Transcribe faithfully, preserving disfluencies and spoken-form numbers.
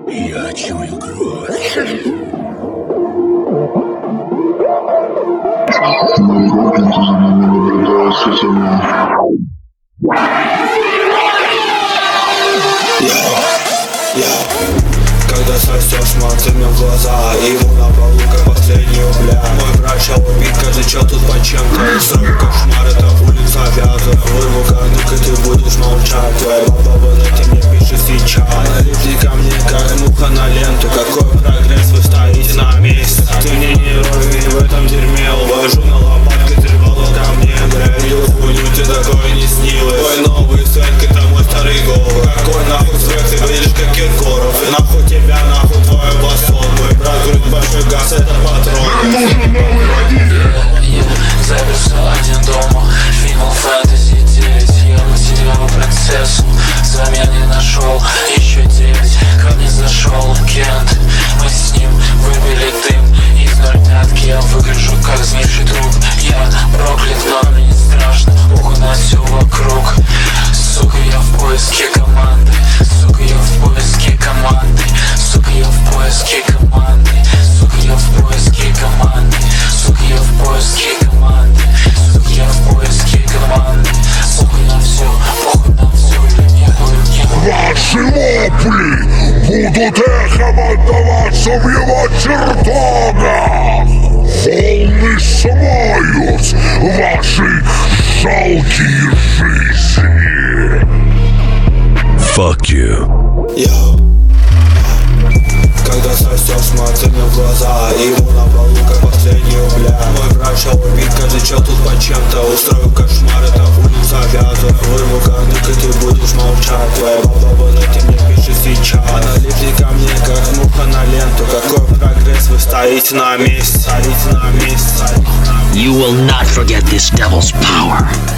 Я чую кровь. Мои родинки за нами наблюдают с этими. Когда состёшь матами в глаза, ему на полу как последнюю бля. Мой брат ща убит, каждый чел тут по чем-то. Устрою кошмар, это улица вязов. Вырву кондук, и ты будешь молчать. Твоя баба в инете мне пишет сейчас. Налипни ко мне, как муха на ленту. Какой прогресс, вы стоите на месте. Ты мне не рой, в этом дерьме увожу на лопатке. Ты рвало ко мне, грязью хуйню, тебе такое не снилось. Твой новый свет, это мой старый голос. Какой нахуй свет, ты выглядишь как Киркоров. И нахуй тебя, нахуй твой басон. Мой брат говорит, большой газ, это патрон. Я записал один дома, Final Fantasy девять. Я потерял принцессу, взамен не нашел. Еще девять, ко мне зашел Кент. Мы с ним выбили дым из норнятки. Я выгляжу как сгнивший труп. Я проклят, но мне не страшно. Уху на все вокруг. Сука, я в поиске команды. Сука, я в поиске команды. Сука, я в поиске команды. Сука, я в поиске команды. Сука, я в поиске команды. Сука, я в поиске команды. Сука, на все, похуй на все. Я Ваши вопли будут эхом отдаваться в его чертогах. Волны смоют ваши жалкие жизни. Fuck you. Yo. Когда состёшь матами в глаза, ему на полу как последнюю бля. Мой брат ща убит, каждый чел тут по чем-то. Устрою кошмар, это улица вязов. Вырву кондук, и ты будешь молчать. Твоя баба в инете мне пишет сейчас. Налипни ко мне, как муха на ленту. Какой прогресс, вы стоите на месте. Стоите на месте. You will not forget this devil's power.